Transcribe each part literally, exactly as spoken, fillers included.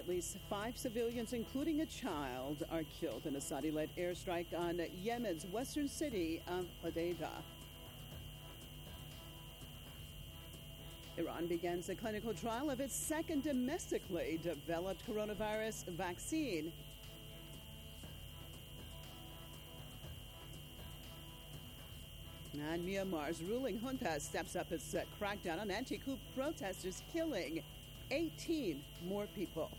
At least five civilians, including a child, are killed in a Saudi-led airstrike on Yemen's western city of Hodeidah. Iran begins a clinical trial of its second domestically developed coronavirus vaccine. And Myanmar's ruling junta steps up its uh, crackdown on anti-coup protesters, killing eighteen more people.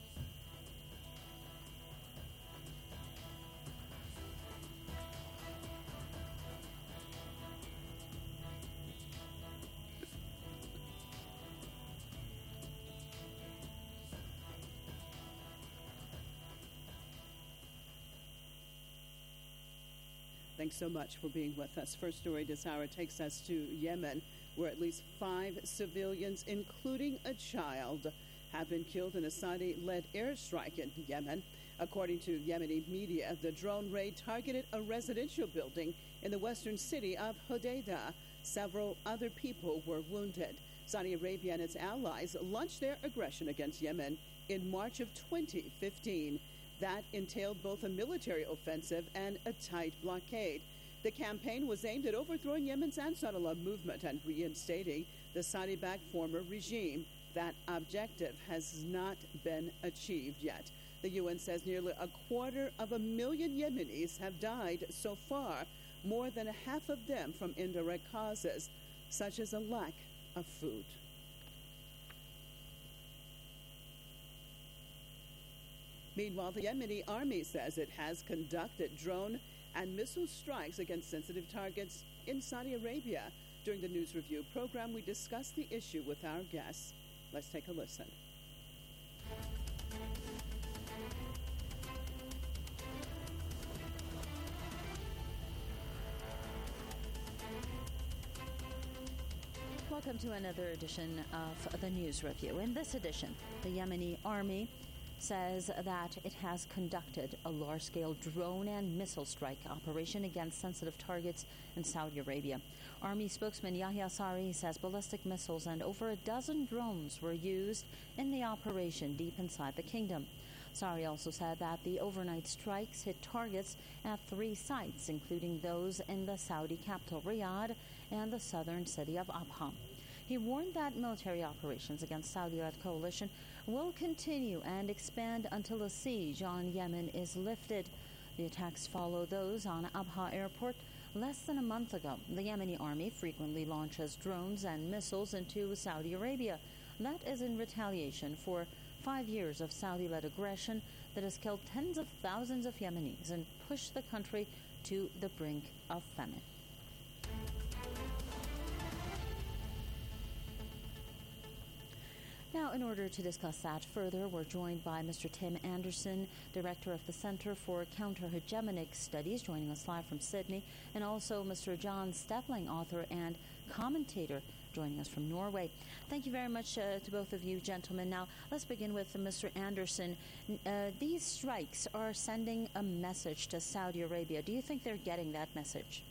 Thanks so much for being with us. First story this hour takes us to Yemen, where at least five civilians, including a child, have been killed in a Saudi-led airstrike in Yemen. According to Yemeni media, the drone raid targeted a residential building in the western city of Hodeidah. Several other people were wounded. Saudi Arabia and its allies launched their aggression against Yemen in March of twenty fifteen. That entailed both a military offensive and a tight blockade. The campaign was aimed at overthrowing Yemen's Ansarullah movement and reinstating the Saudi-backed former regime. That objective has not been achieved yet. The U N says nearly a quarter of a million Yemenis have died so far, more than half of them from indirect causes, such as a lack of food. Meanwhile, the Yemeni army says it has conducted drone and missile strikes against sensitive targets in Saudi Arabia. During the News Review program, we discuss the issue with our guests. Let's take a listen. Welcome to another edition of the News Review. In this edition, the Yemeni army says that it has conducted a large-scale drone and missile strike operation against sensitive targets in Saudi Arabia. Army spokesman Yahya Sari says ballistic missiles and over a dozen drones were used in the operation deep inside the kingdom. Sari also said that the overnight strikes hit targets at three sites, including those in the Saudi capital Riyadh and the southern city of Abha. He warned that military operations against Saudi-led coalition will continue and expand until the siege on Yemen is lifted. The attacks follow those on Abha airport less than a month ago. The Yemeni army frequently launches drones and missiles into Saudi Arabia. That is in retaliation for five years of Saudi-led aggression that has killed tens of thousands of Yemenis and pushed the country to the brink of famine. Now, in order to discuss that further, we're joined by Mister Tim Anderson, Director of the Center for Counter-Hegemonic Studies, joining us live from Sydney, and also Mister John Stepling, author and commentator, joining us from Norway. Thank you very much uh, to both of you, gentlemen. Now, let's begin with Mister Anderson. Uh, these strikes are sending a message to Saudi Arabia. Do you think they're getting that message?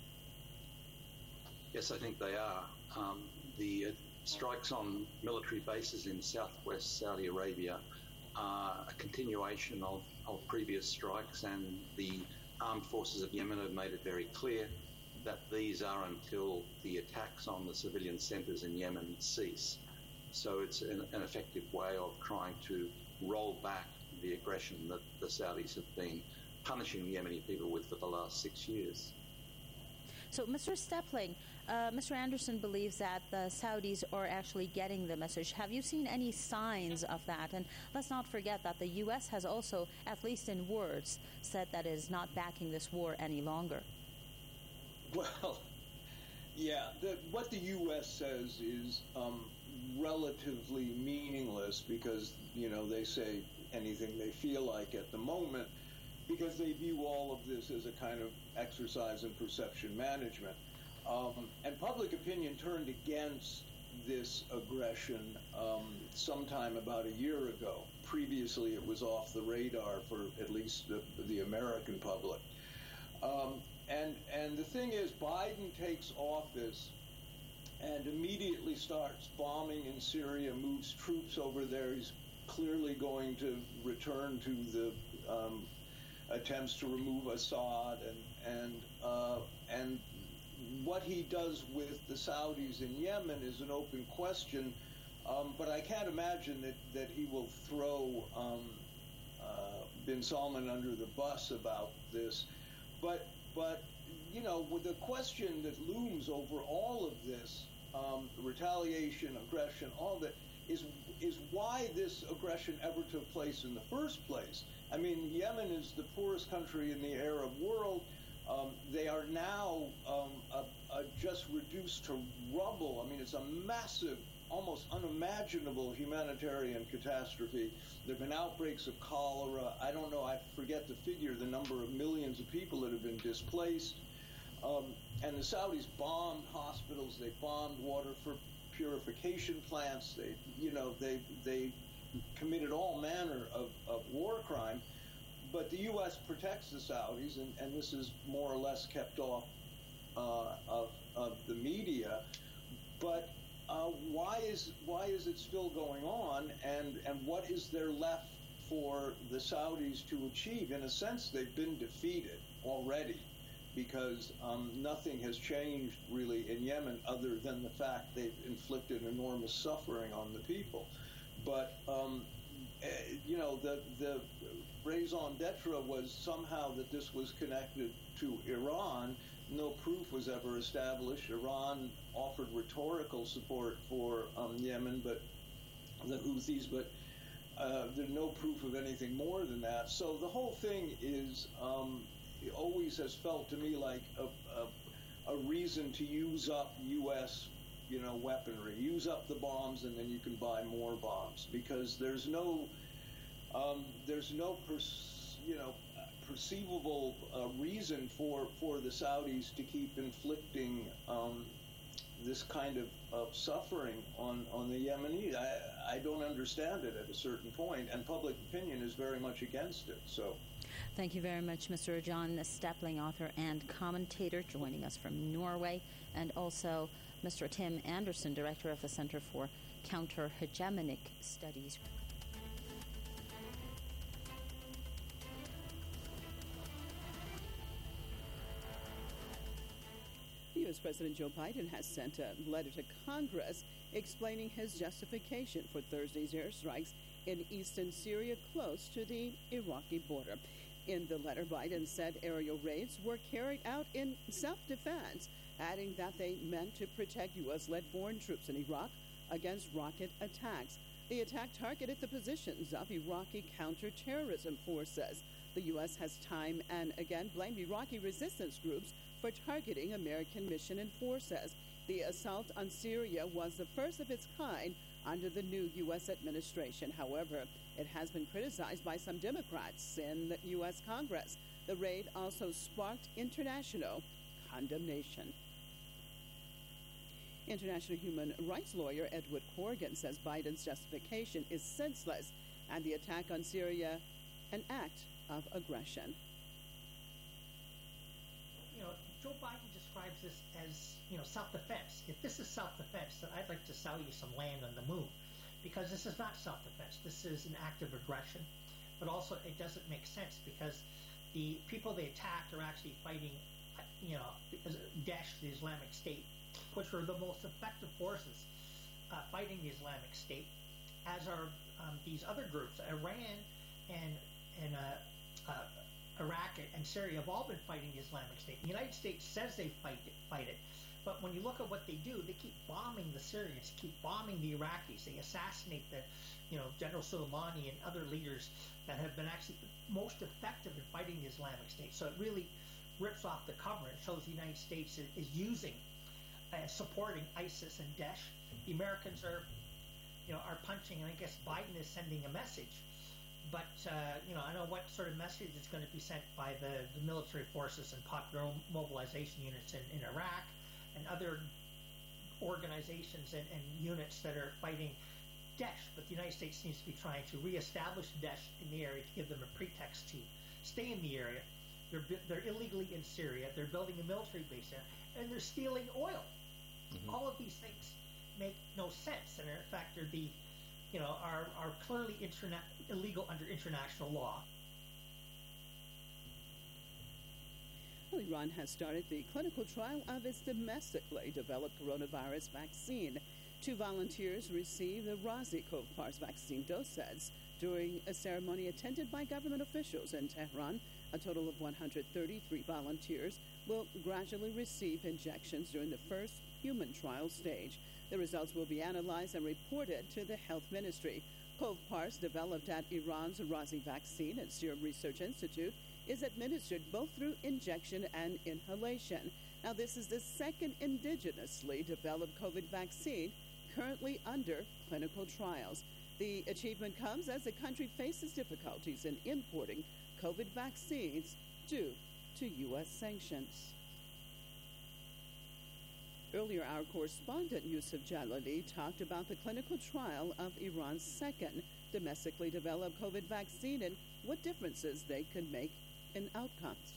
Yes, I think they are. Um, the uh, strikes on military bases in southwest Saudi Arabia are a continuation of, of previous strikes, and the armed forces of Yemen have made it very clear that these are until the attacks on the civilian centres in Yemen cease. So it's an, an effective way of trying to roll back the aggression that the Saudis have been punishing the Yemeni people with for the last six years. So, Mister Stepling, uh, Mister Anderson believes that the Saudis are actually getting the message. Have you seen any signs of that? And let's not forget that the U S has also, at least in words, said that it is not backing this war any longer. Well, yeah, the, what the U S says is um, relatively meaningless because, you know, they say anything they feel like at the moment, because they view all of this as a kind of exercise in perception management. Um, and public opinion turned against this aggression um, sometime about a year ago. Previously, it was off the radar for at least the, the American public. Um, and, and the thing is, Biden takes office and immediately starts bombing in Syria, moves troops over there. He's clearly going to return to the um, attempts to remove Assad, and and uh, and what he does with the Saudis in Yemen is an open question. Um, but I can't imagine that, that he will throw um, uh, bin Salman under the bus about this. But but you know, with the question that looms over all of this, um, retaliation, aggression, all that, is is why this aggression ever took place in the first place. I mean, Yemen is the poorest country in the Arab world. Um, they are now um, a, a just reduced to rubble. I mean, it's a massive, almost unimaginable humanitarian catastrophe. There have been outbreaks of cholera. I don't know, I forget the figure, the number of millions of people that have been displaced. Um, and the Saudis bombed hospitals. They bombed water for purification plants. They, you know, they they committed all manner of, of war crime. But the U S protects the Saudis, and, and this is more or less kept off uh, of, of the media. But uh, why is why is it still going on, and, and what is there left for the Saudis to achieve? In a sense, they've been defeated already, because um, nothing has changed really in Yemen other than the fact they've inflicted enormous suffering on the people. But um, uh, you know, the the raison d'etre was somehow that this was connected to Iran. No proof was ever established. Iran offered rhetorical support for um, Yemen, but the Houthis, but uh, there's no proof of anything more than that. So the whole thing is um, it always has felt to me like a, a, a reason to use up U S you know, weaponry, use up the bombs, and then you can buy more bombs, because there's no Um, there's no, pers- you know, perceivable uh, reason for, for the Saudis to keep inflicting um, this kind of, of suffering on, on the Yemenis. I, I don't understand it at a certain point, and public opinion is very much against it. So, thank you very much, Mister John Stepling, author and commentator, joining us from Norway, and also Mister Tim Anderson, director of the Center for Counter-Hegemonic Studies. U S President Joe Biden has sent a letter to Congress explaining his justification for Thursday's airstrikes in eastern Syria close to the Iraqi border. In the letter, Biden said aerial raids were carried out in self-defense, adding that they meant to protect U S-led foreign troops in Iraq against rocket attacks. The attack targeted the positions of Iraqi counterterrorism forces. The U S has time and again blamed Iraqi resistance groups for targeting American mission and forces. The assault on Syria was the first of its kind under the new U S administration. However, it has been criticized by some Democrats in the U S Congress. The raid also sparked international condemnation. International human rights lawyer Edward Corrigan says Biden's justification is senseless and the attack on Syria an act of aggression. You know, Joe Biden describes this as, you know, self-defense. If this is self-defense, then I'd like to sell you some land on the moon, because this is not self-defense. This is an act of aggression, but also it doesn't make sense because the people they attacked are actually fighting, you know, Daesh, the Islamic State, which were the most effective forces uh, fighting the Islamic State, as are um, these other groups. Iran and and uh, uh, Iraq and Syria have all been fighting the Islamic State. The United States says they fight it, fight it, but when you look at what they do, they keep bombing the Syrians, keep bombing the Iraqis. They assassinate the, you know, General Soleimani and other leaders that have been actually most effective in fighting the Islamic State. So it really rips off the cover and shows the United States is, is using and uh, supporting ISIS and Daesh. The Americans are, you know, are punching, and I guess Biden is sending a message. But, uh, you know, I know what sort of message is going to be sent by the, the military forces and popular mobilization units in, in Iraq and other organizations and, and units that are fighting Daesh. But the United States seems to be trying to reestablish Daesh in the area to give them a pretext to stay in the area. They're, they're illegally in Syria. They're building a military base there, and they're stealing oil. Mm-hmm. All of these things make no sense, and in fact, they're the you know, are, are clearly interna- illegal under international law. Well, Iran has started the clinical trial of its domestically developed coronavirus vaccine. Two volunteers received the Razi-Cov-Pars vaccine doses during a ceremony attended by government officials in Tehran. A total of one hundred thirty-three volunteers will gradually receive injections during the first human trial stage. The results will be analyzed and reported to the Health Ministry. Cov-Pars, developed at Iran's Razi vaccine at Serum Research Institute, is administered both through injection and inhalation. Now, this is the second indigenously developed COVID vaccine currently under clinical trials. The achievement comes as the country faces difficulties in importing COVID vaccines due to U S sanctions. Earlier, our correspondent Yusuf Jalali talked about the clinical trial of Iran's second domestically developed COVID vaccine and what differences they could make in outcomes.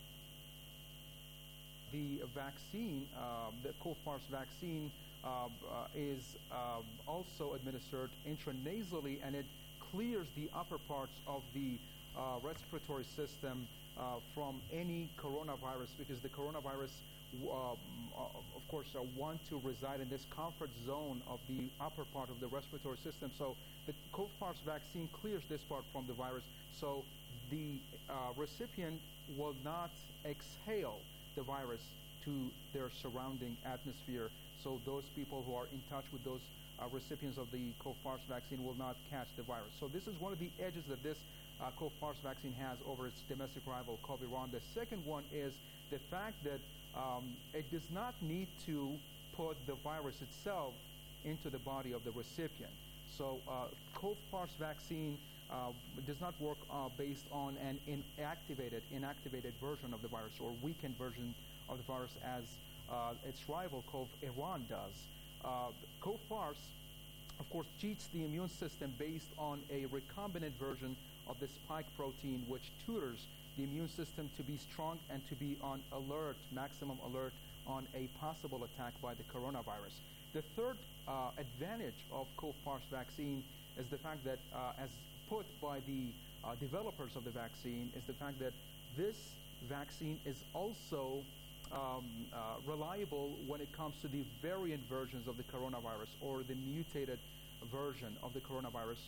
The vaccine, uh, the Cov-Pars vaccine, uh, uh, is um, also administered intranasally, and it clears the upper parts of the uh, respiratory system uh, from any coronavirus, because the coronavirus, uh, of course, uh, want to reside in this comfort zone of the upper part of the respiratory system. So the Cov-Pars vaccine clears this part from the virus, so the uh, recipient will not exhale the virus to their surrounding atmosphere. So those people who are in touch with those uh, recipients of the Cov-Pars vaccine will not catch the virus. So this is one of the edges that this uh, Cov-Pars vaccine has over its domestic rival, Coviran. The second one is the fact that um, it does not need to put the virus itself into the body of the recipient. So uh, Cov-Pars vaccine uh, does not work uh, based on an inactivated, inactivated version of the virus or weakened version of the virus as uh, its rival Coviran does. Uh, Cov-Pars, of course, cheats the immune system based on a recombinant version of the spike protein, which tutors the immune system to be strong and to be on alert, maximum alert on a possible attack by the coronavirus. The third uh, advantage of Cov-Pars vaccine is the fact that, uh, as put by the uh, developers of the vaccine, is the fact that this vaccine is also um, uh, reliable when it comes to the variant versions of the coronavirus or the mutated version of the coronavirus.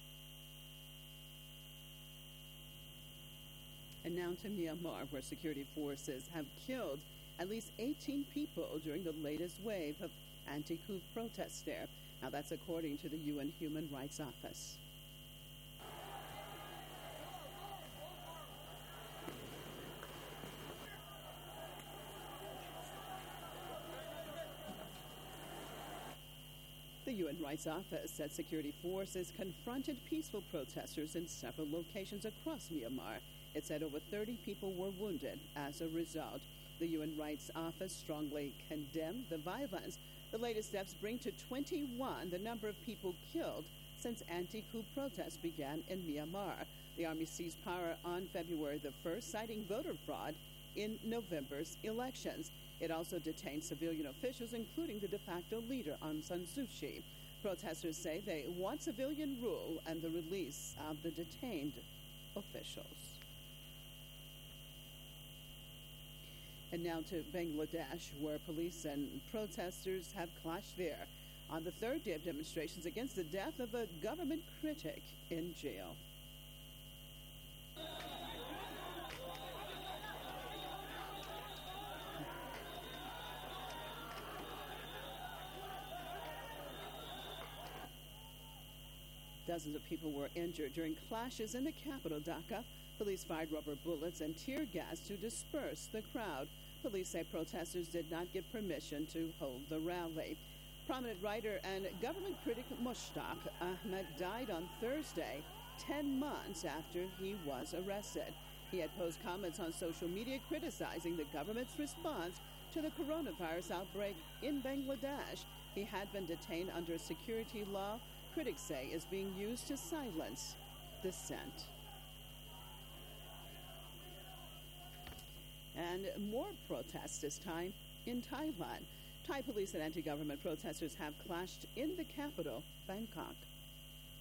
And now to Myanmar, where security forces have killed at least eighteen people during the latest wave of anti-coup protests there. Now, that's according to the U N Human Rights Office. The U N Rights Office said security forces confronted peaceful protesters in several locations across Myanmar. It said over thirty people were wounded as a result. The U N Rights Office strongly condemned the violence. The latest steps bring to twenty-one the number of people killed since anti-coup protests began in Myanmar. The army seized power on February the first, citing voter fraud in November's elections. It also detained civilian officials, including the de facto leader, Aung San Suu Kyi. Protesters say they want civilian rule and the release of the detained officials. And now to Bangladesh, where police and protesters have clashed there on the third day of demonstrations against the death of a government critic in jail. Dozens of people were injured during clashes in the capital, Dhaka. Police fired rubber bullets and tear gas to disperse the crowd. Police say protesters did not get permission to hold the rally. Prominent writer and government critic Mushtaq Ahmed died on Thursday, ten months after he was arrested. He had posted comments on social media criticizing the government's response to the coronavirus outbreak in Bangladesh. He had been detained under a security law critics say is being used to silence dissent. And more protests this time in Thailand. Thai police and anti-government protesters have clashed in the capital, Bangkok.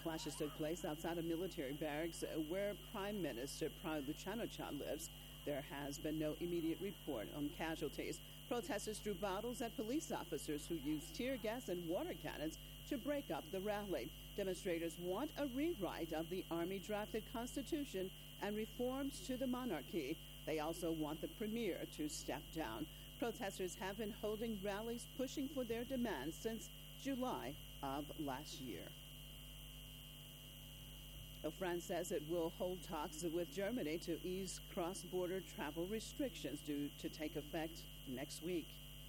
Clashes took place outside a military barracks where Prime Minister Prayut Chan-o-cha lives. There has been no immediate report on casualties. Protesters threw bottles at police officers who used tear gas and water cannons to break up the rally. Demonstrators want a rewrite of the army-drafted constitution and reforms to the monarchy. They also want the premier to step down. Protesters have been holding rallies pushing for their demands since July of last year. Well, France says it will hold talks with Germany to ease cross-border travel restrictions due to take effect next week.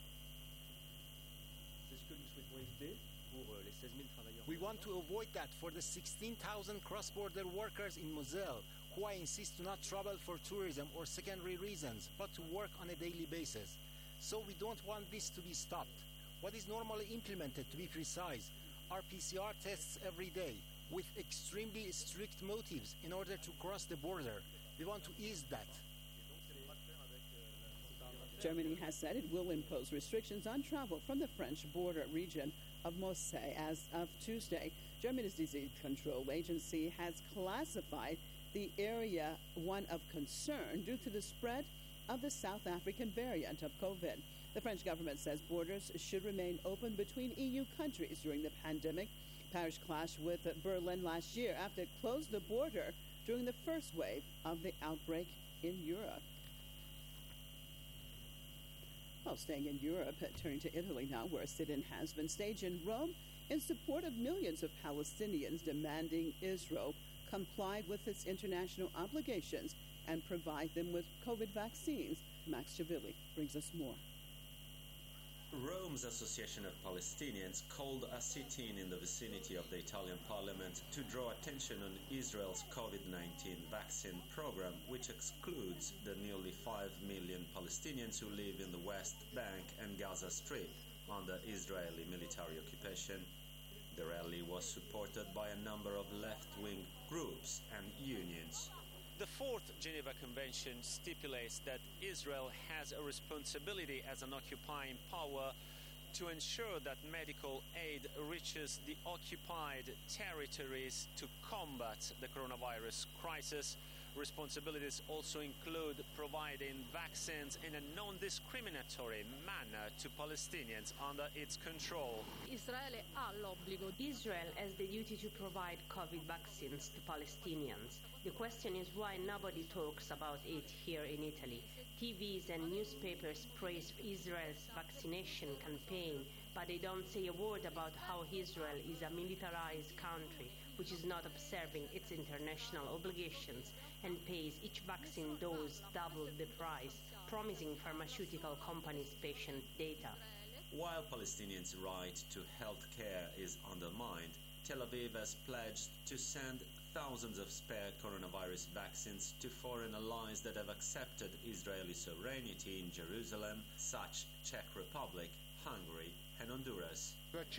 We want to avoid that for the sixteen thousand cross-border workers in Moselle who I insist do not travel for tourism or secondary reasons, but to work on a daily basis. So we don't want this to be stopped. What is normally implemented, to be precise, are P C R tests every day with extremely strict motives in order to cross the border. We want to ease that. Germany has said it will impose restrictions on travel from the French border region of Marseille as of Tuesday. Germany's disease control agency has classified the area one of concern due to the spread of the South African variant of COVID. The French government says borders should remain open between E U countries during the pandemic. Paris clashed with Berlin last year after it closed the border during the first wave of the outbreak in Europe. Well, staying in Europe, turning to Italy now, where a sit-in has been staged in Rome in support of millions of Palestinians demanding Israel comply with its international obligations and provide them with COVID vaccines. Max Chavilli brings us more. Rome's Association of Palestinians called a sit-in in the vicinity of the Italian parliament to draw attention on Israel's COVID nineteen vaccine program, which excludes the nearly five million Palestinians who live in the West Bank and Gaza Strip under Israeli military occupation. The rally was supported by a number of left-wing groups and unions. The Fourth Geneva Convention stipulates that Israel has a responsibility as an occupying power to ensure that medical aid reaches the occupied territories to combat the coronavirus crisis. Responsibilities also include providing vaccines in a non-discriminatory manner to Palestinians under its control. Israele ha l'obbligo. Israel has the duty to provide COVID vaccines to Palestinians. The question is why nobody talks about it here in Italy. T Vs and newspapers praise Israel's vaccination campaign, but they don't say a word about how Israel is a militarized country which is not observing its international obligations and pays each vaccine dose double the price, promising pharmaceutical companies patient data. While Palestinians' right to health care is undermined, Tel Aviv has pledged to send thousands of spare coronavirus vaccines to foreign allies that have accepted Israeli sovereignty in Jerusalem, such Czech Republic, Hungary, and Honduras.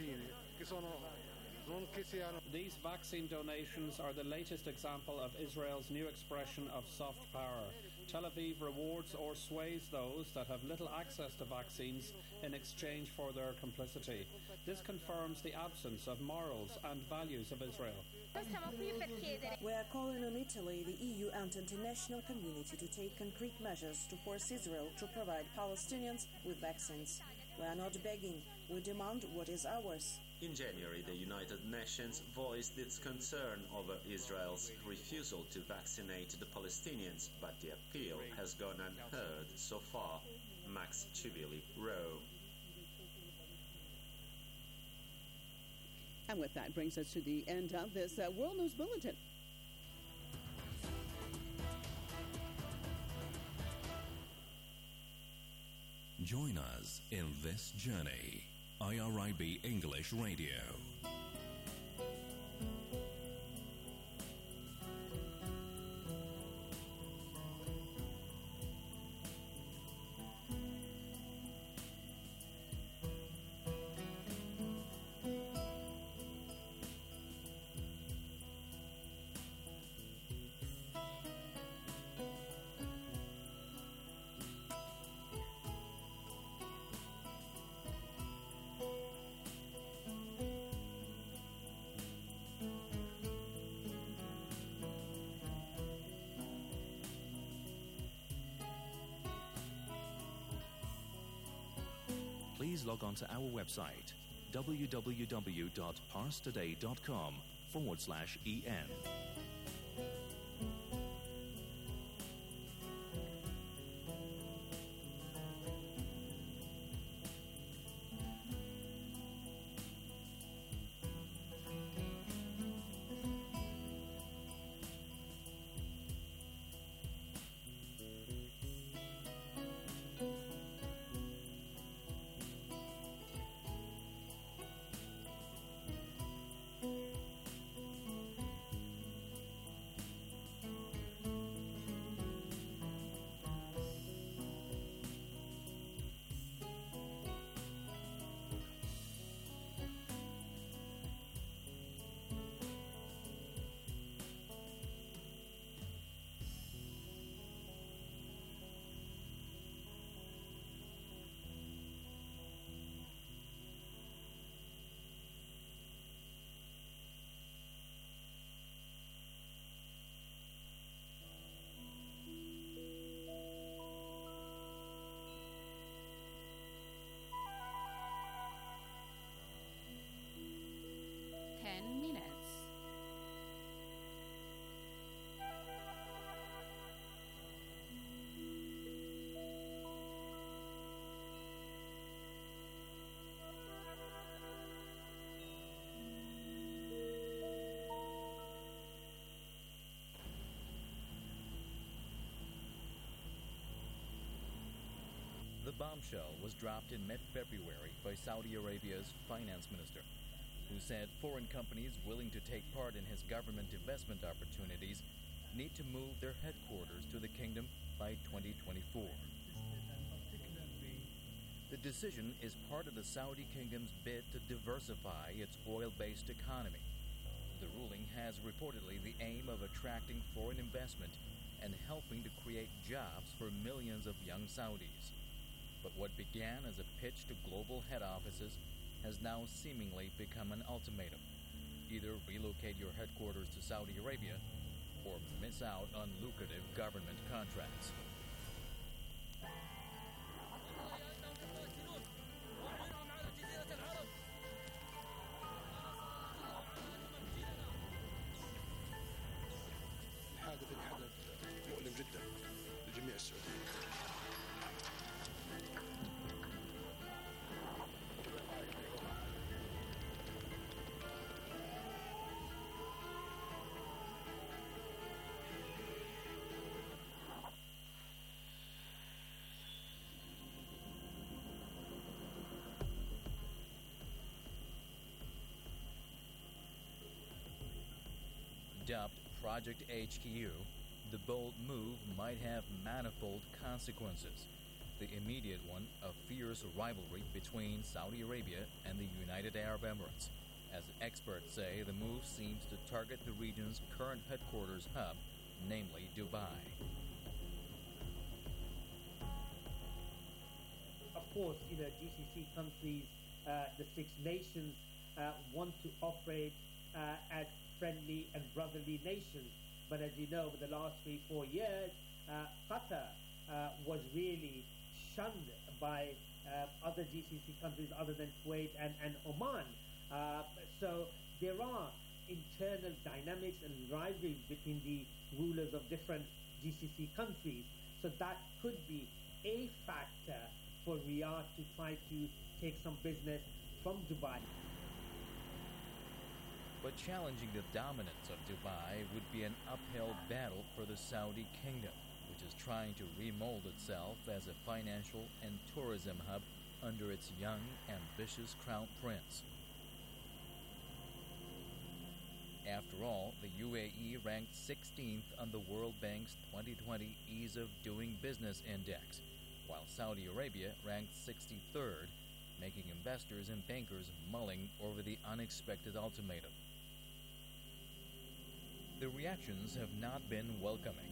These vaccine donations are the latest example of Israel's new expression of soft power. Tel Aviv rewards or sways those that have little access to vaccines in exchange for their complicity. This confirms the absence of morals and values of Israel. We are calling on Italy, the E U and international community to take concrete measures to force Israel to provide Palestinians with vaccines. We are not begging, we demand what is ours. In January, the United Nations voiced its concern over Israel's refusal to vaccinate the Palestinians, but the appeal has gone unheard so far. Max Chavilli, Rome. And with that brings us to the end of this uh, World News Bulletin. Join us in this journey. I R I B English Radio. please log on to our website, www.parstoday.com forward slash EN. ten minutes. The bombshell was dropped in mid-February by Saudi Arabia's finance minister, who said foreign companies willing to take part in his government investment opportunities need to move their headquarters to the kingdom by twenty twenty-four. The decision is part of the Saudi kingdom's bid to diversify its oil-based economy. The ruling has reportedly the aim of attracting foreign investment and helping to create jobs for millions of young Saudis. But what began as a pitch to global head offices has now seemingly become an ultimatum. Either relocate your headquarters to Saudi Arabia or miss out on lucrative government contracts. حادث الحدث مؤلم جدا لجميع السعوديين. Dubbed Project H Q, the bold move might have manifold consequences. The immediate one, a fierce rivalry between Saudi Arabia and the United Arab Emirates. As experts say, the move seems to target the region's current headquarters hub, namely Dubai. Of course, you know, G C C countries, uh, the six nations, uh, want to operate uh, as friendly and brotherly nations. But as you know, over the last three, four years, uh, Qatar uh, was really shunned by uh, other G C C countries other than Kuwait and, and Oman. Uh, so there are internal dynamics and rivalries between the rulers of different G C C countries. So that could be a factor for Riyadh to try to take some business from Dubai. But challenging the dominance of Dubai would be an uphill battle for the Saudi kingdom, which is trying to remold itself as a financial and tourism hub under its young, ambitious crown prince. After all, the U A E ranked sixteenth on the World Bank's twenty twenty Ease of Doing Business Index, while Saudi Arabia ranked sixty-third, making investors and bankers mulling over the unexpected ultimatum. The reactions have not been welcoming.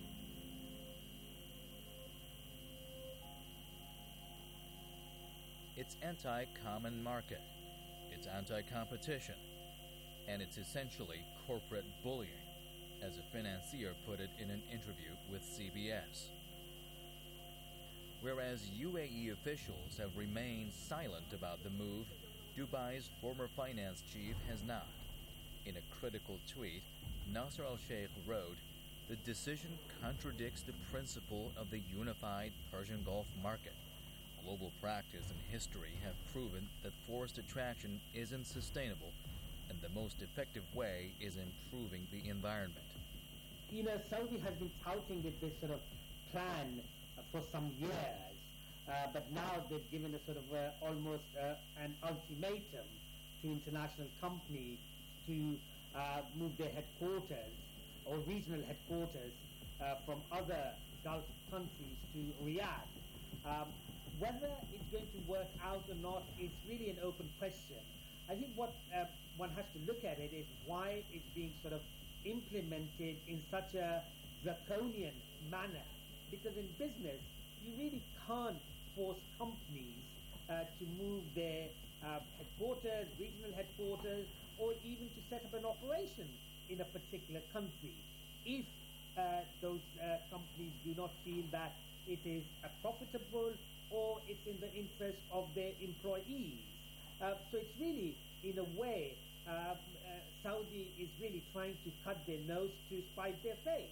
It's anti-common market, it's anti-competition, and it's essentially corporate bullying, as a financier put it in an interview with C B S. Whereas U A E officials have remained silent about the move, Dubai's former finance chief has not. In a critical tweet, Nasser al-Sheikh wrote, "The decision contradicts the principle of the unified Persian Gulf market. Global practice and history have proven that forced attraction isn't sustainable, and the most effective way is improving the environment." You know, Saudi has been touting with this sort of plan uh, for some years, uh, but now they've given a sort of uh, almost uh, an ultimatum to international companies to uh, move their headquarters or regional headquarters uh, from other Gulf countries to Riyadh. Um, whether it's going to work out or not, it's really an open question. I think what uh, one has to look at it is why it's being sort of implemented in such a draconian manner. Because in business, you really can't force companies uh, to move their uh, headquarters, regional headquarters, or even to set up an operation in a particular country if uh, those uh, companies do not feel that it is uh, profitable or it's in the interest of their employees. Uh, so it's really, in a way, uh, uh, Saudi is really trying to cut their nose to spite their face.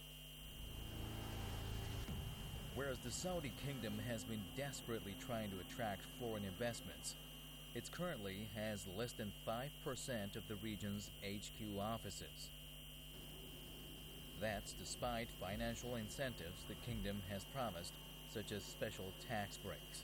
Whereas the Saudi kingdom has been desperately trying to attract foreign investments, it currently has less than five percent of the region's H Q offices. That's despite financial incentives the kingdom has promised, such as special tax breaks.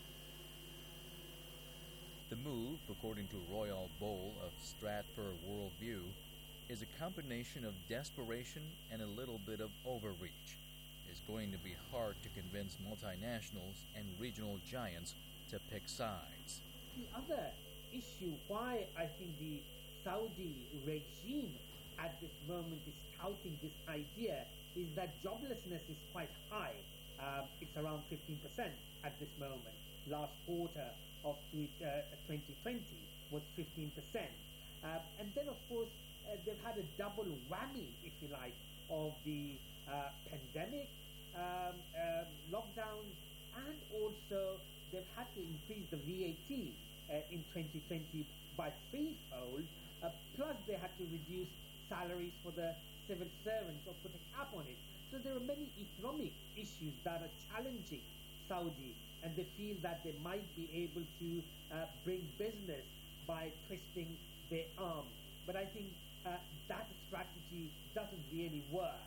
The move, according to Royal Bowl of Stratford Worldview, is a combination of desperation and a little bit of overreach. It's going to be hard to convince multinationals and regional giants to pick sides. The other issue why I think the Saudi regime at this moment is touting this idea is that joblessness is quite high. Uh, it's around fifteen percent at this moment. Last quarter of twenty twenty was fifteen percent. Uh, and then, of course, uh, they've had a double whammy, if you like, of the uh, pandemic, um, uh, lockdowns, and also they've had to increase the V A T uh, in twenty twenty by threefold, uh, plus they had to reduce salaries for the civil servants or put a cap on it. So there are many economic issues that are challenging Saudi, and they feel that they might be able to uh, bring business by twisting their arm. But I think uh, that strategy doesn't really work.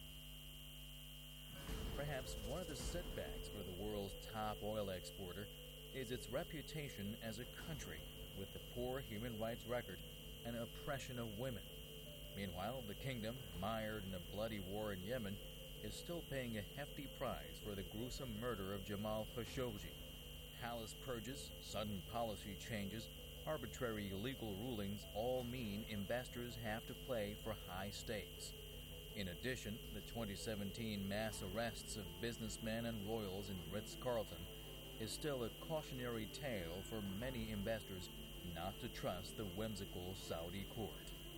Perhaps one of the setbacks for the world's top oil exporter is its reputation as a country with a poor human rights record and oppression of women. Meanwhile, the kingdom, mired in a bloody war in Yemen, is still paying a hefty price for the gruesome murder of Jamal Khashoggi. Palace purges, sudden policy changes, arbitrary illegal rulings all mean investors have to play for high stakes. In addition, the twenty seventeen mass arrests of businessmen and royals in Ritz-Carlton is still a cautionary tale for many investors not to trust the whimsical Saudi court.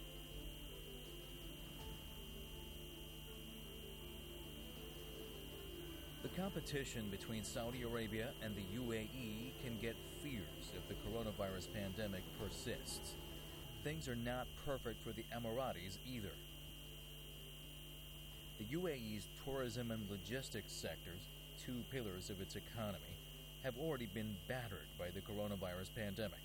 The competition between Saudi Arabia and the U A E can get fierce if the coronavirus pandemic persists. Things are not perfect for the Emiratis either. The U A E's tourism and logistics sectors, two pillars of its economy, have already been battered by the coronavirus pandemic.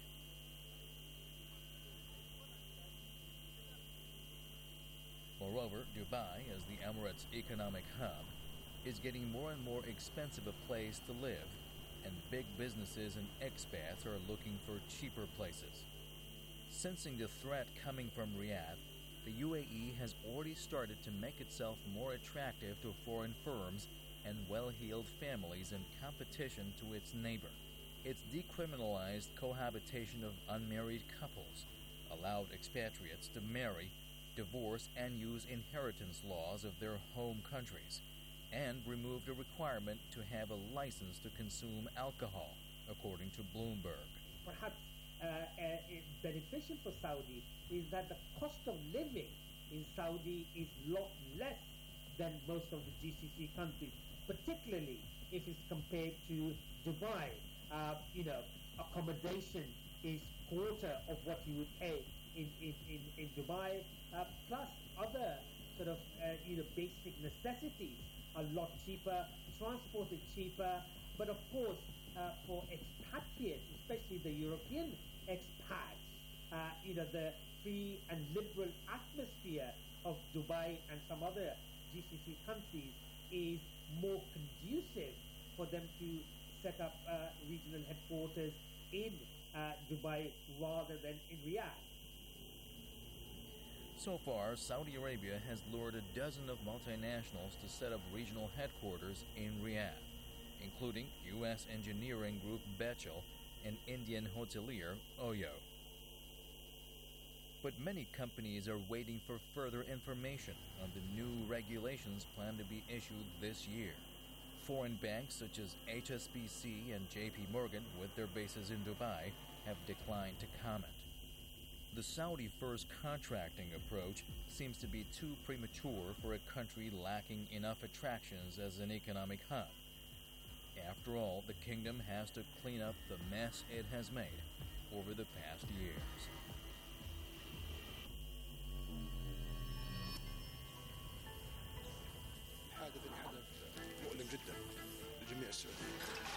Moreover, Dubai, as the Emirates' economic hub, is getting more and more expensive a place to live, and big businesses and expats are looking for cheaper places. Sensing the threat coming from Riyadh, the U A E has already started to make itself more attractive to foreign firms and well-heeled families in competition to its neighbor. It's decriminalized cohabitation of unmarried couples, allowed expatriates to marry, divorce, and use inheritance laws of their home countries, and removed a requirement to have a license to consume alcohol, according to Bloomberg. Perhaps uh, uh, beneficial for Saudi is that the cost of living in Saudi is a lot less than most of the G C C countries, particularly if it's compared to Dubai. Uh, you know, accommodation is quarter of what you would pay in, in, in, in Dubai, uh, plus other sort of, uh, you know, basic necessities are a lot cheaper, transport is cheaper, but of course, uh, for expatriates, especially the European expats, uh, you know, the free and liberal atmosphere of Dubai and some other G C C countries is more conducive for them to set up uh, regional headquarters in uh, Dubai rather than in Riyadh. So far, Saudi Arabia has lured a dozen of multinationals to set up regional headquarters in Riyadh, including U S engineering group Bechtel and Indian hotelier Oyo. But many companies are waiting for further information on the new regulations planned to be issued this year. Foreign banks such as H S B C and J P Morgan, with their bases in Dubai, have declined to comment. The Saudi-first contracting approach seems to be too premature for a country lacking enough attractions as an economic hub. After all, the kingdom has to clean up the mess it has made over the past years. حادث الحدث مؤلم جدا لجميع السعوديين.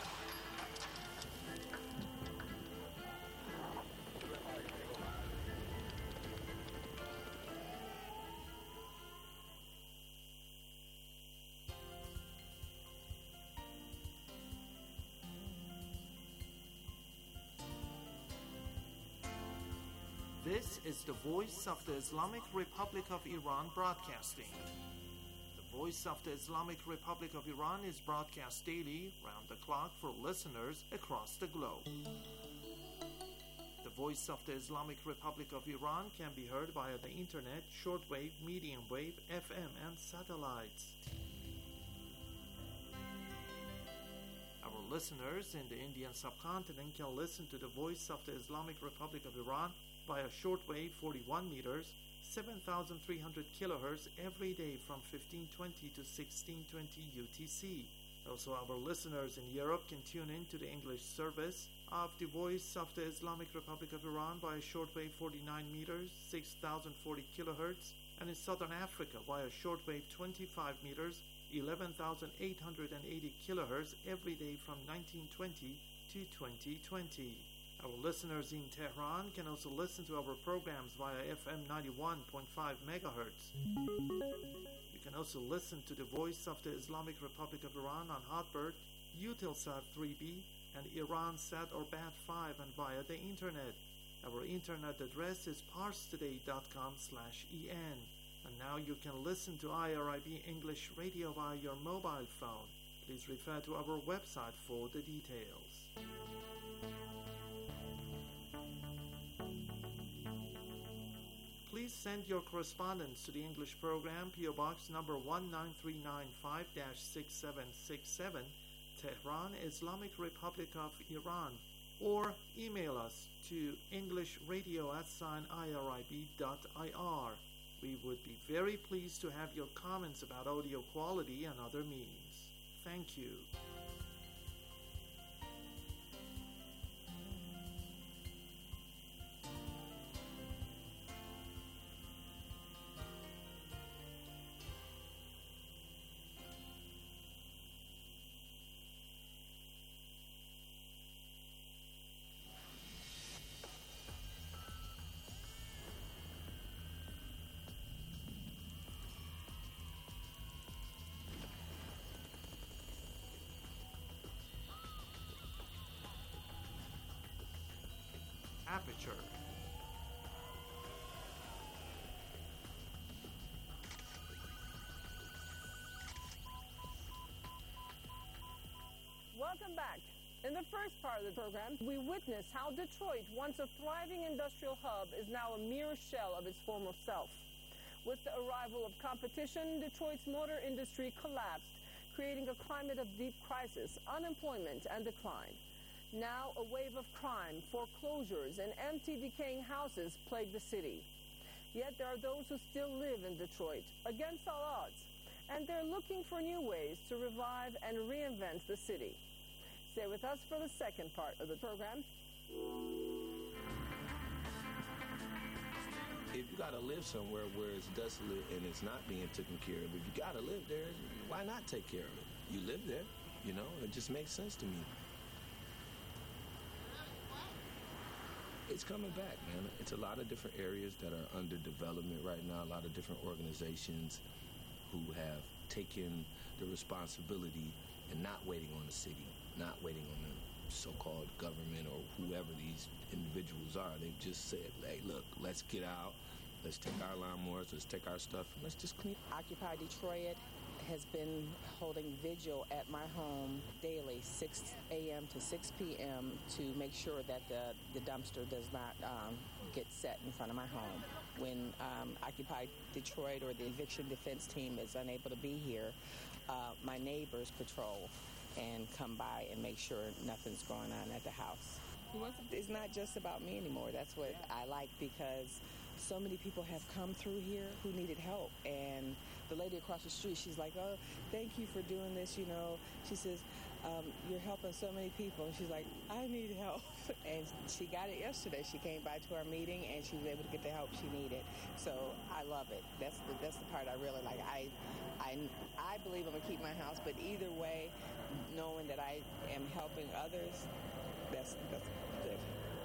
This is the Voice of the Islamic Republic of Iran broadcasting. The Voice of the Islamic Republic of Iran is broadcast daily, round the clock, for listeners across the globe. The Voice of the Islamic Republic of Iran can be heard via the internet, shortwave, medium wave, F M, and satellites. Our listeners in the Indian subcontinent can listen to the Voice of the Islamic Republic of Iran via shortwave forty-one meters, seven thousand three hundred kilohertz every day from fifteen twenty to sixteen twenty U T C. Also, our listeners in Europe can tune in to the English service of the Voice of the Islamic Republic of Iran via shortwave forty-nine meters, six thousand forty kilohertz, and in Southern Africa via shortwave twenty-five meters, eleven thousand eight hundred eighty kilohertz every day from nineteen twenty to twenty twenty. Our listeners in Tehran can also listen to our programs via F M ninety-one point five megahertz. You can also listen to the Voice of the Islamic Republic of Iran on Hotbird, Eutelsat three B, and Iransat or Bat five, and via the internet. Our internet address is parstoday.com slash en. And now you can listen to I R I B English Radio via your mobile phone. Please refer to our website for the details. Please send your correspondence to the English program, P O Box number one nine three nine five dash six seven six seven, Tehran, Islamic Republic of Iran, or email us to englishradio at irib.ir. We would be very pleased to have your comments about audio quality and other means. Thank you. Aperture. Welcome back. In the first part of the program, we witnessed how Detroit, once a thriving industrial hub, is now a mere shell of its former self. With the arrival of competition, Detroit's motor industry collapsed, creating a climate of deep crisis, unemployment, and decline. Now, a wave of crime, foreclosures, and empty, decaying houses plague the city. Yet there are those who still live in Detroit, against all odds, and they're looking for new ways to revive and reinvent the city. Stay with us for the second part of the program. If you got to live somewhere where it's desolate and it's not being taken care of, if you got to live there, why not take care of it? You live there, you know? It just makes sense to me. It's coming back, man. It's a lot of different areas that are under development right now, a lot of different organizations who have taken the responsibility and not waiting on the city, not waiting on the so-called government or whoever these individuals are. They've just said, hey, look, let's get out, let's take our lawnmowers, let's take our stuff, and let's just clean. Occupy Detroit has been holding vigil at my home daily, six a.m. to six p.m. to make sure that the, the dumpster does not um, get set in front of my home. When um, Occupy Detroit or the eviction defense team is unable to be here, uh, my neighbors patrol and come by and make sure nothing's going on at the house. It's not just about me anymore. That's what I like, because so many people have come through here who needed help. And the lady across the street, she's like, oh, thank you for doing this, you know. She says, um, you're helping so many people. And she's like, I need help. And she got it yesterday. She came by to our meeting, and she was able to get the help she needed. So I love it. That's the, that's the part I really like. I, I, I believe I'm going to keep my house, but either way, knowing that I am helping others, that's, that's good.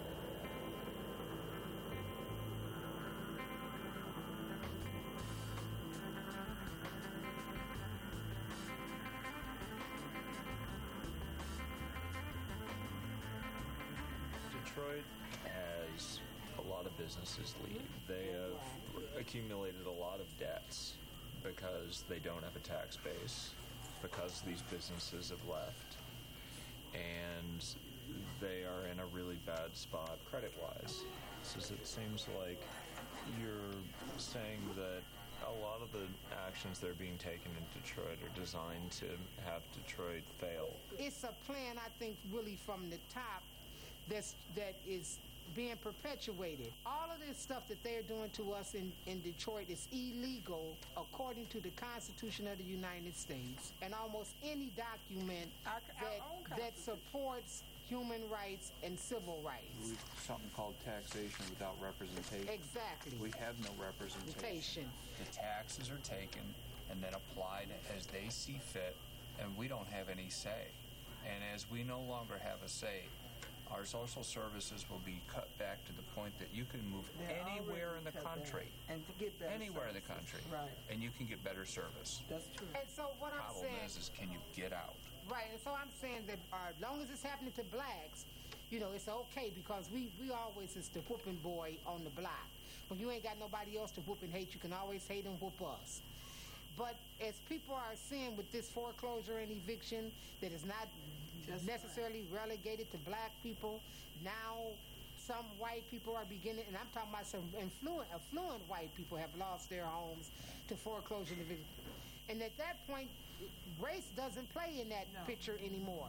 Detroit has a lot of businesses leave. They have accumulated a lot of debts because they don't have a tax base, because these businesses have left, and they are in a really bad spot credit-wise. So it seems like you're saying that a lot of the actions that are being taken in Detroit are designed to have Detroit fail. It's a plan, I think, really from the top that's, that is being perpetuated. All of this stuff that they're doing to us in, in Detroit is illegal according to the Constitution of the United States and almost any document our, that, our that supports human rights and civil rights. We, something called taxation without representation. Exactly. We have no representation. The taxes are taken and then applied as they see fit, and we don't have any say. And as we no longer have a say, our social services will be cut back to the point that you can move They're anywhere in the country, and to get better anywhere services. in the country, right. and you can get better service. That's true. And so what I'm Problem saying is, is can you get out? Right, and so I'm saying that uh, as long as it's happening to blacks, you know, it's okay, because we, we always is the whooping boy on the block. When you ain't got nobody else to whoop and hate, you can always hate and whoop us. But as people are seeing with this foreclosure and eviction that is not Just necessarily right. relegated to black people, now some white people are beginning, and I'm talking about some influent, affluent white people have lost their homes to foreclosure and eviction. And at that point, race doesn't play in that no. picture anymore.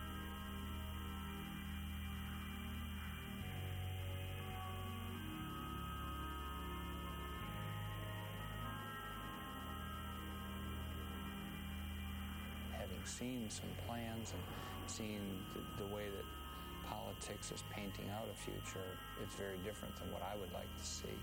Having seen some plans and seen the, the way that politics is painting out a future, it's very different than what I would like to see.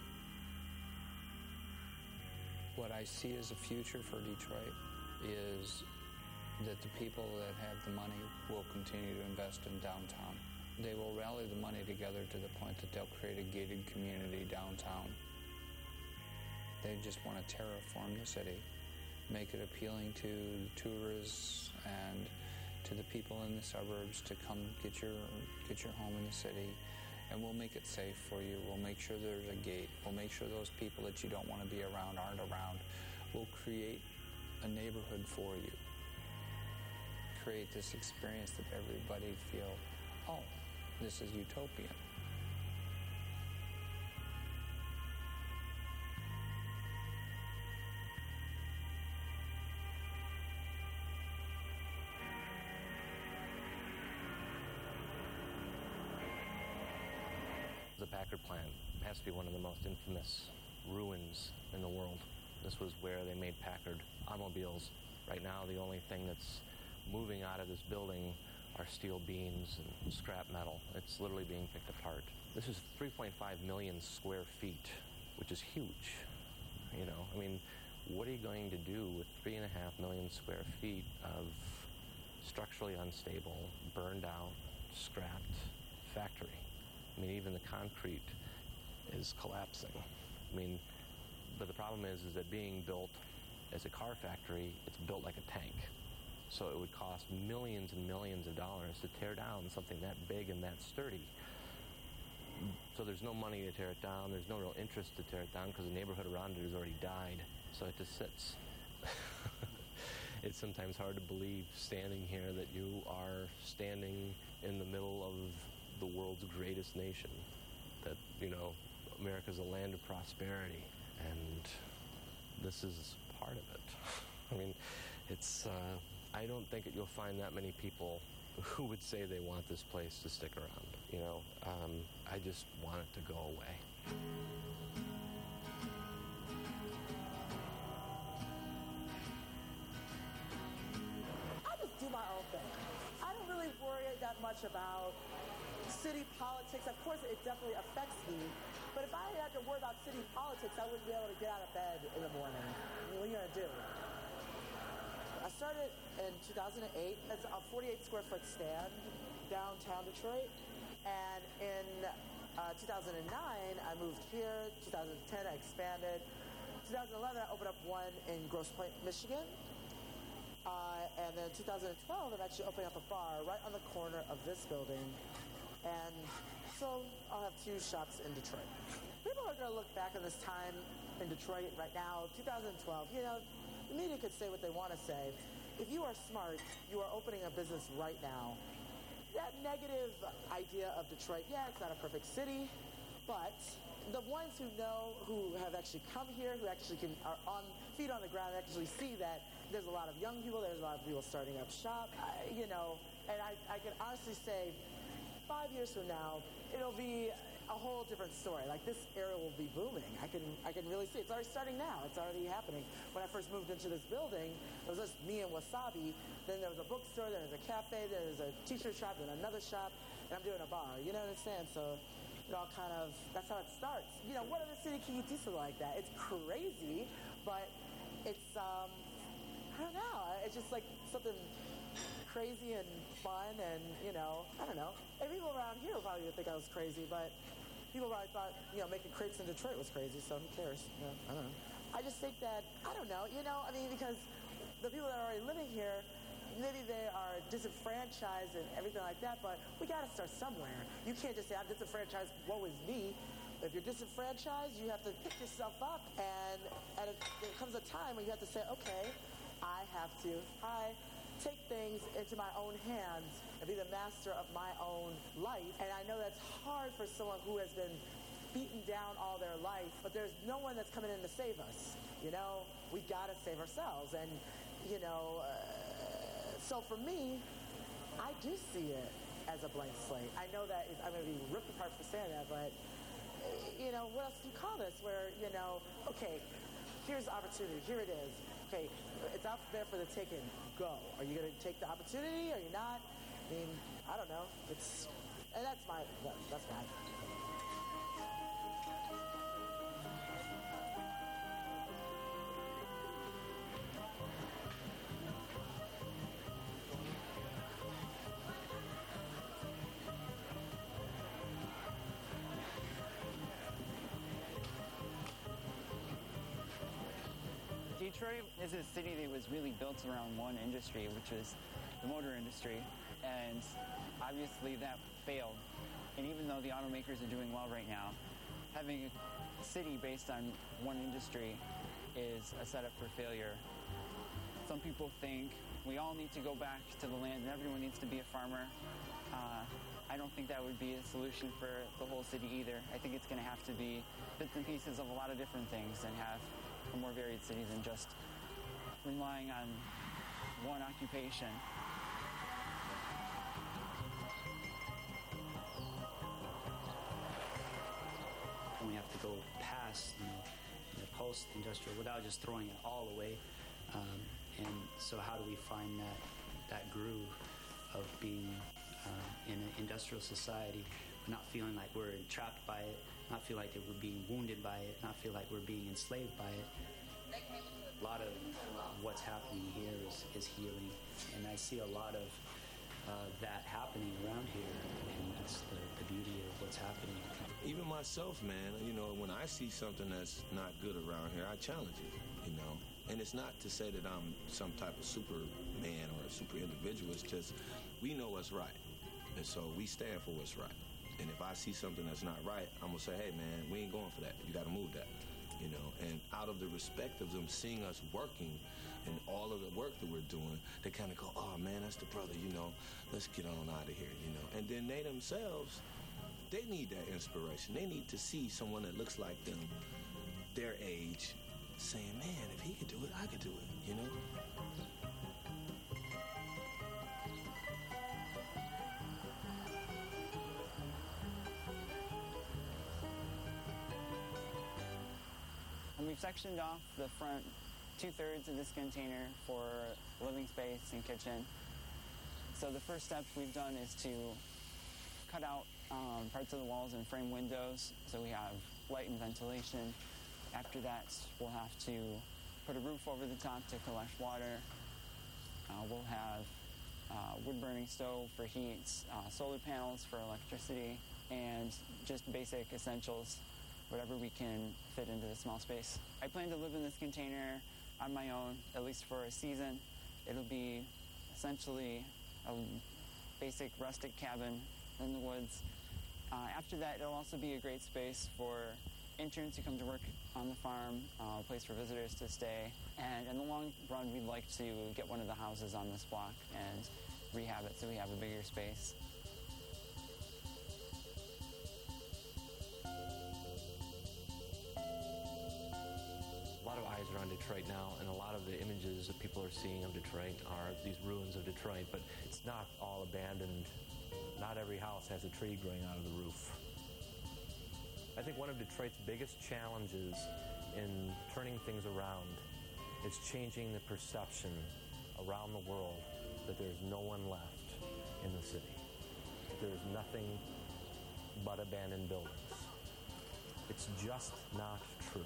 What I see as a future for Detroit is that the people that have the money will continue to invest in downtown. They will rally the money together to the point that they'll create a gated community downtown. They just want to terraform the city, make it appealing to tourists and to the people in the suburbs to come get your get your home in the city, and we'll make it safe for you. We'll make sure there's a gate. We'll make sure those people that you don't want to be around aren't around. We'll create a neighborhood for you. Create this experience that everybody feel, oh, this is utopian. The Packard plant has to be one of the most infamous ruins in the world. This was where they made Packard automobiles. Right now, the only thing that's moving out of this building are steel beams and scrap metal. It's literally being picked apart. This is three point five million square feet, which is huge. You know, I mean, what are you going to do with three and a half million square feet of structurally unstable, burned out, scrapped factory? I mean, even the concrete is collapsing. I mean, but the problem is, is that being built as a car factory, it's built like a tank. So it would cost millions and millions of dollars to tear down something that big and that sturdy. So there's no money to tear it down. There's no real interest to tear it down because the neighborhood around it has already died. So it just sits. It's sometimes hard to believe standing here that you are standing in the middle of the world's greatest nation. That, you know, America's a land of prosperity. And this is part of it. I mean, it's... Uh, I don't think that you'll find that many people who would say they want this place to stick around. You know, um, I just want it to go away. I just do my own thing. I don't really worry that much about city politics. Of course, it definitely affects me. But if I had to worry about city politics, I wouldn't be able to get out of bed in the morning. I mean, what are you going to do? I started in two thousand eight. It's a forty-eight square foot stand downtown Detroit. And in uh, two thousand nine, I moved here. two thousand ten, I expanded. two thousand eleven, I opened up one in Grosse Pointe, Michigan. Uh, and then two thousand twelve, I'm actually opening up a bar right on the corner of this building. And so I'll have two shops in Detroit. People are going to look back on this time in Detroit right now, two thousand twelve. You know, the media could say what they want to say. If you are smart, you are opening a business right now. That negative idea of Detroit, yeah, it's not a perfect city, but the ones who know, who have actually come here, who actually can are on feet on the ground, actually see that there's a lot of young people, there's a lot of people starting up shop, I, you know, and I, I can honestly say five years from now, it'll be a whole different story. Like, this area will be booming. I can I can really see it. It's already starting now. It's already happening. When I first moved into this building, it was just me and Wasabi. Then there was a bookstore, then there was a cafe, then there was a t-shirt shop, then another shop, and I'm doing a bar. You know what I'm saying? So it all kind of, that's how it starts. You know, what other city can you do something like that? It's crazy, but it's, um, I don't know. It's just like something crazy and fun and, you know, I don't know. And people around here will probably think I was crazy, but people probably thought, you know, making crepes in Detroit was crazy, so who cares? You know, I don't know. I just think that, I don't know, you know, I mean, because the people that are already living here, maybe they are disenfranchised and everything like that, but we got to start somewhere. You can't just say, I'm disenfranchised, woe is me. If you're disenfranchised, you have to pick yourself up, and, and it, it comes a time when you have to say, okay, I have to, I take things into my own hands and be the master of my own life. And I know that's hard for someone who has been beaten down all their life, but there's no one that's coming in to save us. You know, we got to save ourselves. And, you know, uh, so for me, I do see it as a blank slate. I know that I'm going to be ripped apart for saying that, but, you know, what else do you call this? Where, you know, okay, here's opportunity. Here it is. Okay, it's out there for the taking. Go. Are you going to take the opportunity? Are you not? I mean, I don't know. It's, and that's my, that's my. Detroit is a city that was really built around one industry, which was the motor industry, and obviously that failed. And even though the automakers are doing well right now, having a city based on one industry is a setup for failure. Some people think we all need to go back to the land and everyone needs to be a farmer. Uh, I don't think that would be a solution for the whole city either. I think it's going to have to be bits and pieces of a lot of different things and have a more varied city than just relying on one occupation. We have to go past, you know, the post-industrial without just throwing it all away. Um, and so how do we find that, that groove of being uh, in an industrial society, but not feeling like we're trapped by it, not feel like that we're being wounded by it, not feel like we're being enslaved by it. A lot of what's happening here is, is healing, and I see a lot of uh, that happening around here, and that's the, the beauty of what's happening. Even myself, man, you know, when I see something that's not good around here, I challenge it, you know. And it's not to say that I'm some type of superman or a super individual. It's just we know what's right, and so we stand for what's right. And if I see something that's not right, I'm going to say, hey, man, we ain't going for that. You got to move that, you know. And out of the respect of them seeing us working and all of the work that we're doing, they kind of go, oh, man, that's the brother, you know. Let's get on out of here, you know. And then they themselves, they need that inspiration. They need to see someone that looks like them, their age, saying, man, if he could do it, I could do it, you know? And we've sectioned off the front two-thirds of this container for living space and kitchen. So the first step we've done is to cut out um, parts of the walls and frame windows so we have light and ventilation. After that, we'll have to put a roof over the top to collect water. Uh, we'll have uh, wood-burning stove for heat, uh, solar panels for electricity, and just basic essentials, whatever we can fit into the small space. I plan to live in this container on my own, at least for a season. It'll be essentially a basic rustic cabin in the woods. Uh, after that, it'll also be a great space for interns who come to work on the farm, uh, a place for visitors to stay. And in the long run, we'd like to get one of the houses on this block and rehab it so we have a bigger space. A lot of eyes are on Detroit now, and a lot of the images that people are seeing of Detroit are these ruins of Detroit, but it's not all abandoned. Not every house has a tree growing out of the roof. I think one of Detroit's biggest challenges in turning things around is changing the perception around the world that there's no one left in the city. There's nothing but abandoned buildings. It's just not true.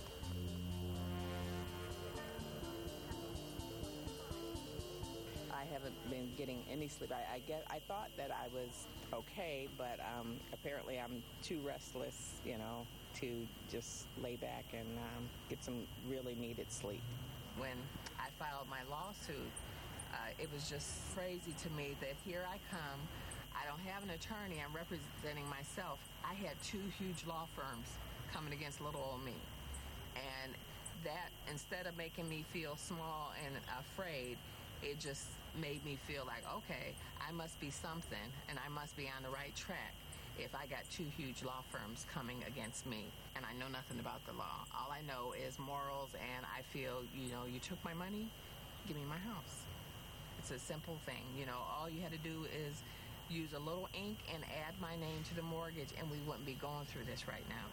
I haven't been getting any sleep. I, I get. I thought that I was okay, but um, apparently I'm too restless, you know, to just lay back and um, get some really needed sleep. When I filed my lawsuit, uh, it was just crazy to me that here I come. I don't have an attorney. I'm representing myself. I had two huge law firms coming against little old me, and that, instead of making me feel small and afraid, it just made me feel like, okay, I must be something, and I must be on the right track if I got two huge law firms coming against me, and I know nothing about the law. All I know is morals, and I feel, you know, you took my money, give me my house. It's a simple thing. You know, all you had to do is use a little ink and add my name to the mortgage, and we wouldn't be going through this right now.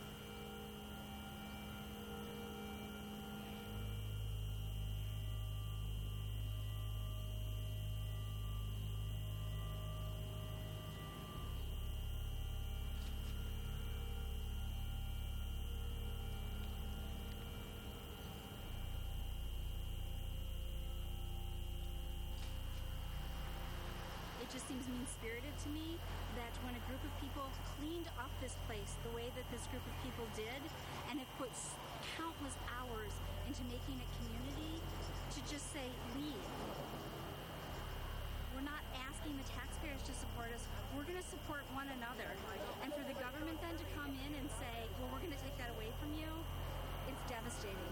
It just seems mean-spirited to me that when a group of people cleaned up this place the way that this group of people did and have put countless hours into making it community, to just say, leave. We're not asking the taxpayers to support us. We're going to support one another. And for the government then to come in and say, well, we're going to take that away from you, it's devastating.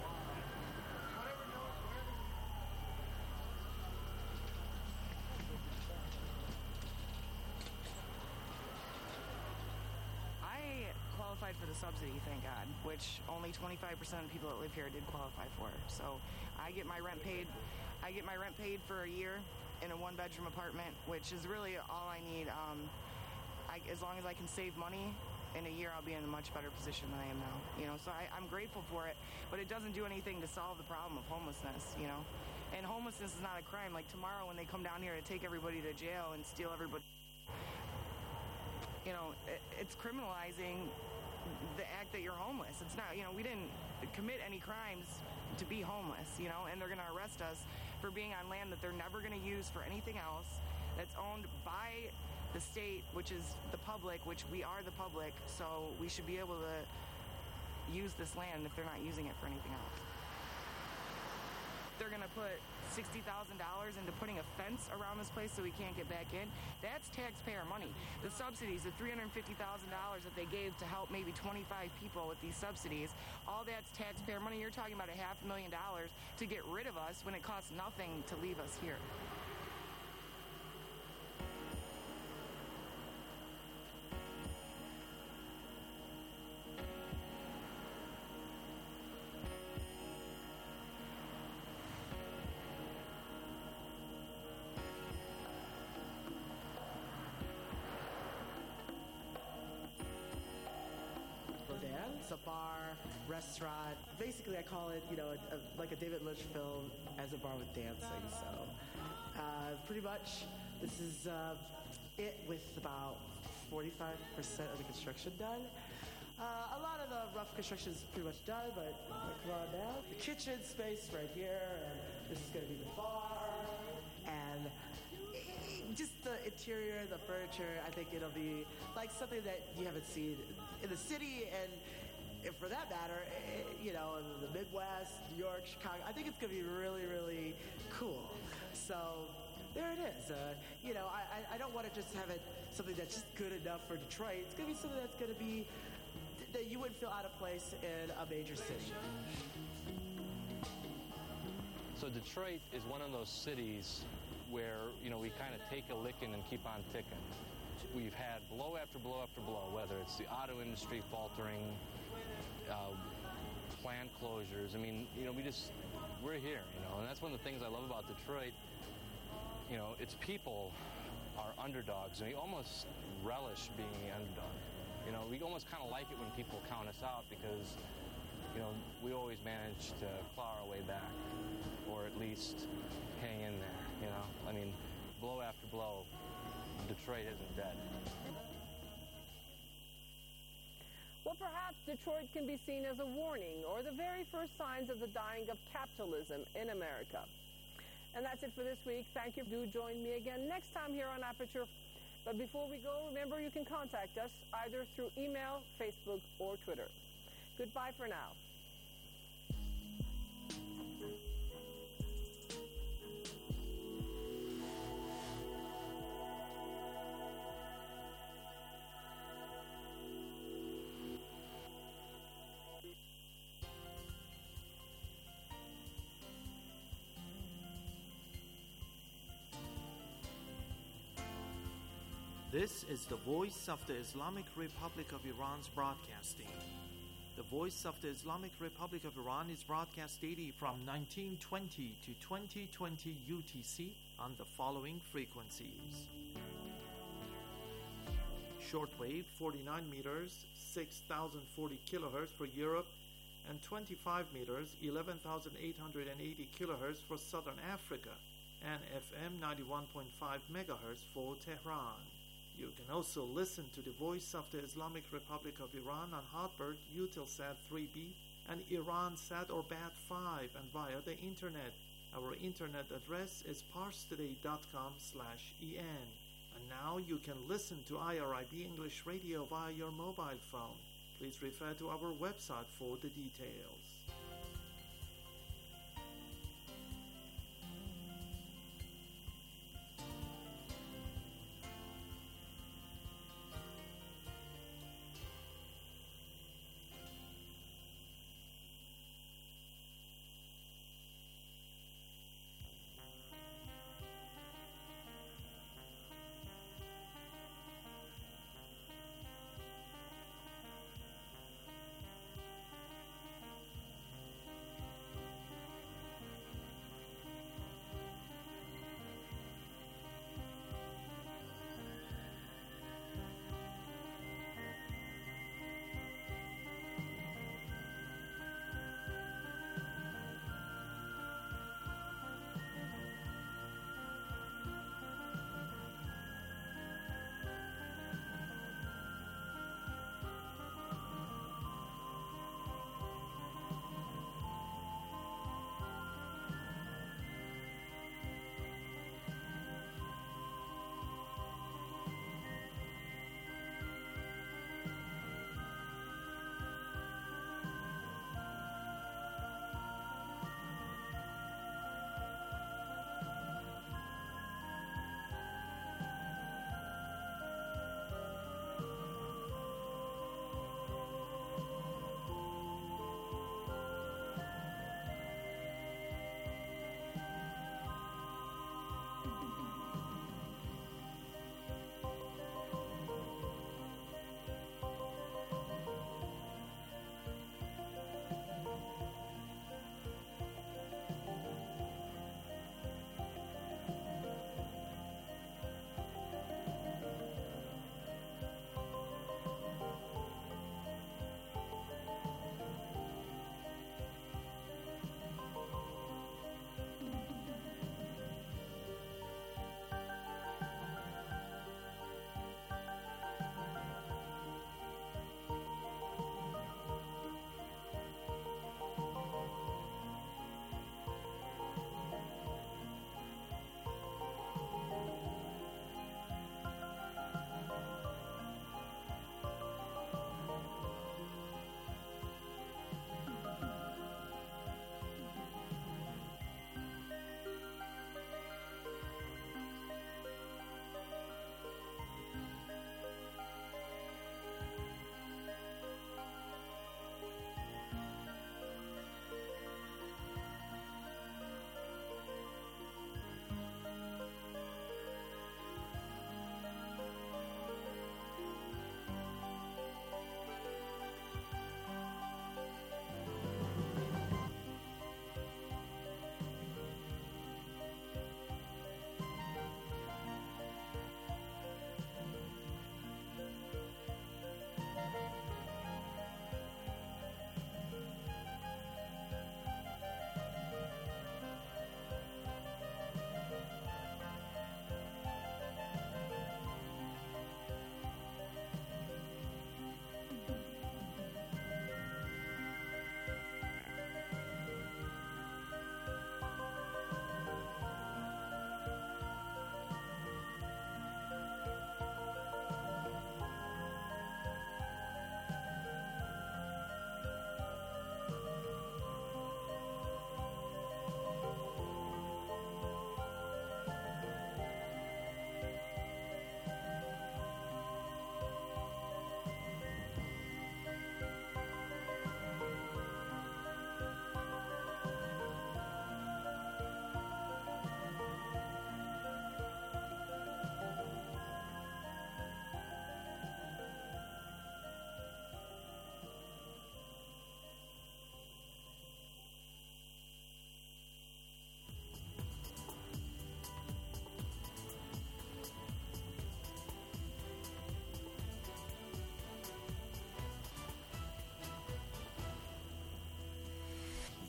For the subsidy, thank God, which only twenty-five percent of people that live here did qualify for. So I get my rent paid. I get my rent paid for a year in a one-bedroom apartment, which is really all I need. Um, I, as long as I can save money in a year I'll be in a much better position than I am now. You know, so I, I'm grateful for it, but it doesn't do anything to solve the problem of homelessness, you know. And homelessness is not a crime. Like tomorrow when they come down here to take everybody to jail and steal everybody, you know, it, it's criminalizing the act that you're homeless. It's not, you know, we didn't commit any crimes to be homeless, you know, and they're going to arrest us for being on land that they're never going to use for anything else, that's owned by the state, which is the public, which we are the public, so we should be able to use this land if they're not using it for anything else. They're going to put sixty thousand dollars into putting a fence around this place so we can't get back in. That's taxpayer money. The subsidies, the three hundred fifty thousand dollars that they gave to help maybe twenty-five people with these subsidies, all that's taxpayer money. You're talking about a half a million dollars to get rid of us when it costs nothing to leave us here. It's a bar, restaurant. Basically, I call it, you know, a, a, like a David Lynch film as a bar with dancing. So, uh, pretty much, this is uh, it with about forty-five percent of the construction done. Uh, a lot of the rough construction is pretty much done, but come on now. The kitchen space right here, and this is going to be the bar, and just the interior, the furniture. I think it'll be like something that you haven't seen in the city, and if for that matter, you know, in the Midwest, New York, Chicago. I think it's going to be really, really cool. So there it is. Uh, you know, I, I don't want to just have it something that's just good enough for Detroit. It's going to be something that's going to be that you wouldn't feel out of place in a major city. So Detroit is one of those cities where, you know, we kind of take a licking and keep on ticking. We've had blow after blow after blow, whether it's the auto industry faltering, uh, plant closures. I mean, you know, we just, we're here, you know, and that's one of the things I love about Detroit. You know, its people are underdogs, and we almost relish being the underdog. You know, we almost kind of like it when people count us out because, you know, we always manage to claw our way back, or at least hang in there, you know. I mean, blow after blow, Detroit isn't dead. Well, perhaps Detroit can be seen as a warning or the very first signs of the dying of capitalism in America. And that's it for this week. Thank you. Do join me again next time here on Aperture. But before we go, remember you can contact us either through email, Facebook, or Twitter. Goodbye for now. This is the Voice of the Islamic Republic of Iran's broadcasting. The Voice of the Islamic Republic of Iran is broadcast daily from nineteen twenty to twenty twenty U T C on the following frequencies. Shortwave forty-nine meters, six thousand forty kilohertz for Europe, and twenty-five meters, eleven thousand eight hundred eighty kilohertz for Southern Africa, and F M ninety-one point five megahertz for Tehran. You can also listen to the Voice of the Islamic Republic of Iran on Hotbird, Eutelsat three B, and Iransat or Bat five, and via the internet. Our internet address is parstoday dot com slash en. And now you can listen to I R I B English Radio via your mobile phone. Please refer to our website for the details.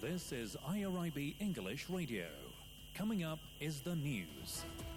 This is I R I B English Radio. Coming up is the news.